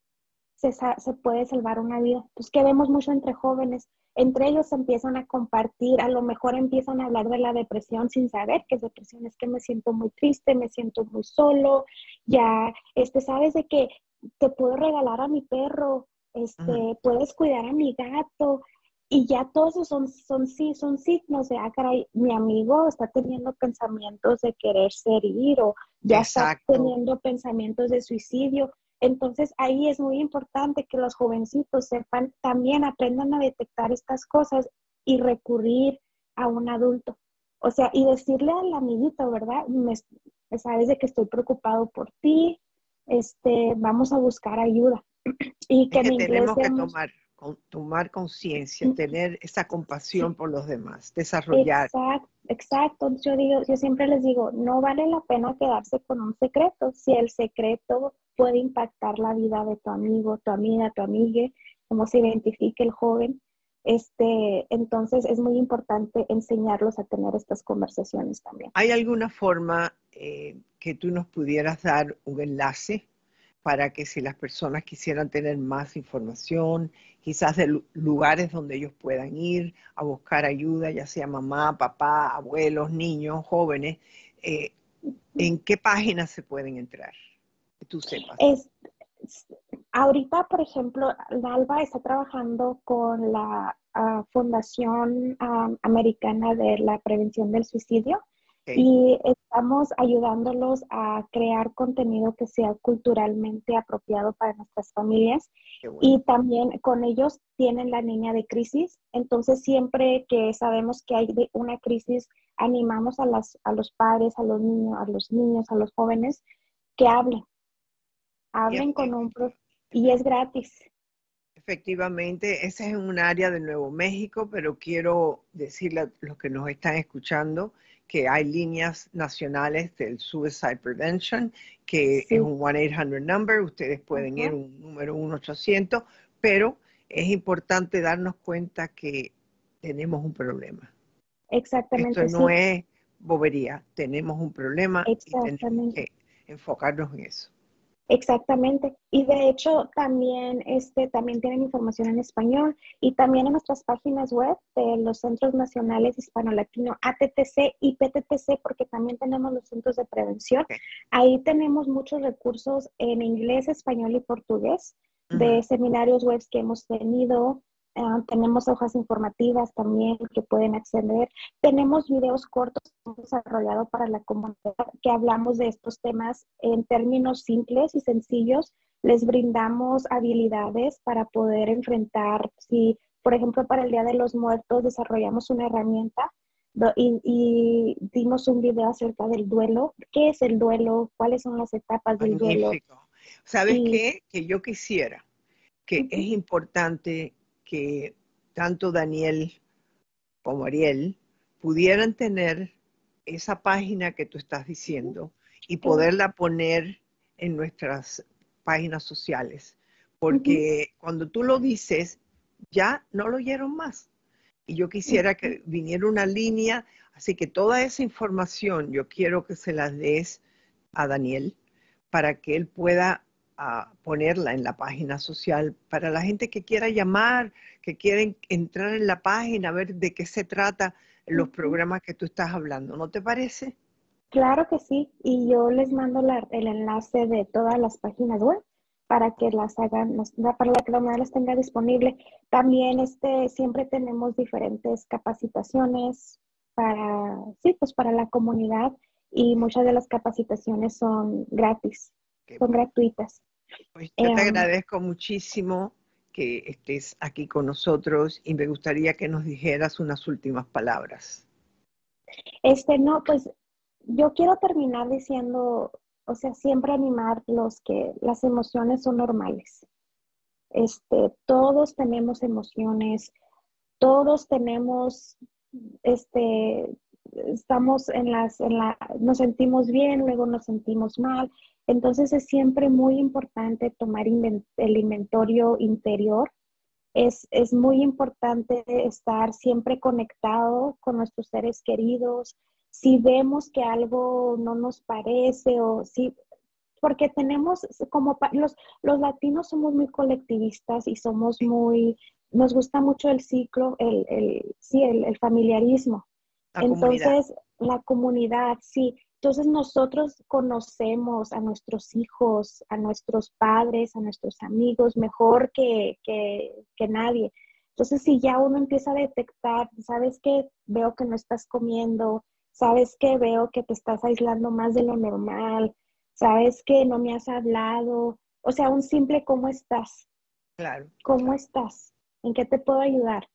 se puede salvar una vida. Pues que vemos mucho entre jóvenes. Entre ellos empiezan a compartir, a lo mejor empiezan a hablar de la depresión sin saber que es depresión. Es que me siento muy triste, me siento muy solo. Ya, sabes de que te puedo regalar a mi perro, puedes cuidar a mi gato. Y ya todos esos son signos de, caray, mi amigo está teniendo pensamientos de quererse herir o ya está teniendo pensamientos de suicidio. Entonces ahí es muy importante que los jovencitos sepan, también aprendan a detectar estas cosas y recurrir a un adulto. O sea, y decirle al amiguito, ¿verdad? Sabes de que estoy preocupado por ti, vamos a buscar ayuda. Y que en tenemos que tomar conciencia, tener esa compasión por los demás, desarrollar. Exacto. Yo siempre les digo, no vale la pena quedarse con un secreto. Si el secreto puede impactar la vida de tu amigo, tu amiga, tu amigue, como se identifique el joven, entonces es muy importante enseñarlos a tener estas conversaciones también. ¿Hay alguna forma que tú nos pudieras dar un enlace para que si las personas quisieran tener más información, quizás de lugares donde ellos puedan ir a buscar ayuda, ya sea mamá, papá, abuelos, niños, jóvenes, ¿en qué páginas se pueden entrar? Que tú sepas. Ahorita, por ejemplo, NALBA está trabajando con la Fundación Americana de la Prevención del Suicidio Y estamos ayudándolos a crear contenido que sea culturalmente apropiado para nuestras familias. Bueno. Y también con ellos tienen la niña de crisis. Entonces, siempre que sabemos que hay una crisis, animamos a los padres, a los niños, a los jóvenes, que hablen con un y es gratis. Efectivamente, ese es un área de Nuevo México, pero quiero decirle a los que nos están escuchando que hay líneas nacionales del Suicide Prevention, que es un 1-800 number, ustedes pueden ir un número 1-800, pero es importante darnos cuenta que tenemos un problema. Exactamente. Esto no es bobería, tenemos un problema y tenemos que enfocarnos en eso. Exactamente. Y de hecho también tienen información en español y también en nuestras páginas web de los Centros Nacionales Hispano-Latino, ATTC y PTTC, porque también tenemos los centros de prevención. Ahí tenemos muchos recursos en inglés, español y portugués de seminarios web que hemos tenido. Tenemos hojas informativas también que pueden acceder. Tenemos videos cortos que hemos desarrollado para la comunidad que hablamos de estos temas en términos simples y sencillos. Les brindamos habilidades para poder enfrentar, si por ejemplo para el Día de los Muertos desarrollamos una herramienta y dimos un video acerca del duelo. ¿Qué es el duelo? ¿Cuáles son las etapas del duelo? ¿Sabes qué? Que yo quisiera que es importante que tanto Daniel como Ariel pudieran tener esa página que tú estás diciendo y poderla poner en nuestras páginas sociales, porque cuando tú lo dices, ya no lo oyeron más. Y yo quisiera que viniera una línea, así que toda esa información yo quiero que se las des a Daniel para que él pueda ponerla en la página social para la gente que quiera llamar, que quieren entrar en la página, a ver de qué se trata los programas que tú estás hablando. ¿No te parece? Claro que sí, y yo les mando el enlace de todas las páginas web para que las hagan, para que la comunidad las tenga disponible. También siempre tenemos diferentes capacitaciones para la comunidad y muchas de las capacitaciones son gratis, son gratuitas. Pues yo te agradezco muchísimo que estés aquí con nosotros y me gustaría que nos dijeras unas últimas palabras. Pues yo quiero terminar diciendo, o sea, siempre animar que las emociones son normales. Todos tenemos emociones, todos tenemos, estamos nos sentimos bien, luego nos sentimos mal. Entonces es siempre muy importante tomar el inventario interior. Es muy importante estar siempre conectado con nuestros seres queridos. Si vemos que algo no nos parece porque tenemos los latinos somos muy colectivistas y nos gusta mucho el ciclo, el familiarismo. Entonces, la comunidad, sí. Entonces nosotros conocemos a nuestros hijos, a nuestros padres, a nuestros amigos mejor que nadie. Entonces si ya uno empieza a detectar, ¿sabes qué? Veo que no estás comiendo, ¿sabes qué? Veo que te estás aislando más de lo normal, ¿sabes qué? No me has hablado. O sea, un simple ¿cómo estás? Claro. ¿Cómo estás? ¿En qué te puedo ayudar?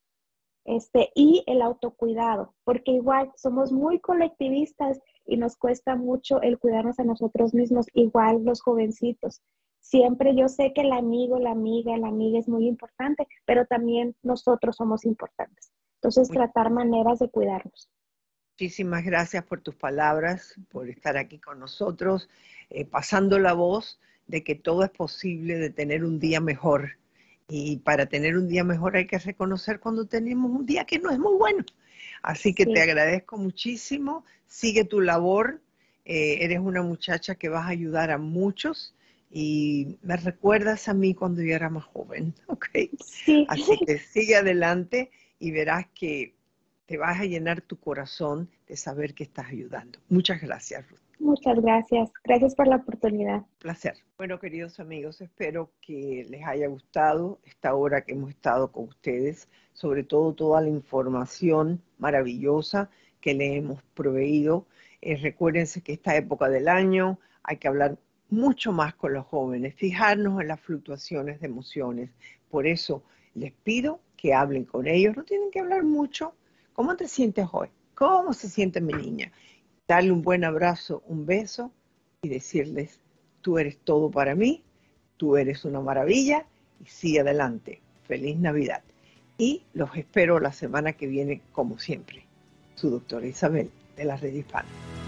Y el autocuidado, porque igual somos muy colectivistas y nos cuesta mucho el cuidarnos a nosotros mismos, igual los jovencitos. Siempre yo sé que el amigo, la amiga es muy importante, pero también nosotros somos importantes. Entonces, tratar maneras de cuidarnos. Muchísimas gracias por tus palabras, por estar aquí con nosotros, pasando la voz de que todo es posible, de tener un día mejor. Y para tener un día mejor hay que reconocer cuando tenemos un día que no es muy bueno. Así que te agradezco muchísimo. Sigue tu labor. Eres una muchacha que vas a ayudar a muchos. Y me recuerdas a mí cuando yo era más joven. ¿Ok? Sí. Así que sigue adelante y verás que te vas a llenar tu corazón de saber que estás ayudando. Muchas gracias, Ruth. Muchas gracias. Gracias por la oportunidad. Placer. Bueno, queridos amigos, espero que les haya gustado esta hora que hemos estado con ustedes, sobre todo toda la información maravillosa que le hemos proveído. Recuérdense que esta época del año hay que hablar mucho más con los jóvenes, fijarnos en las fluctuaciones de emociones. Por eso les pido que hablen con ellos, no tienen que hablar mucho. ¿Cómo te sientes hoy? ¿Cómo se siente mi niña? Darle un buen abrazo, un beso y decirles, tú eres todo para mí, tú eres una maravilla y sigue adelante. Feliz Navidad. Y los espero la semana que viene, como siempre. Su doctora Isabel, de la Red Hispana.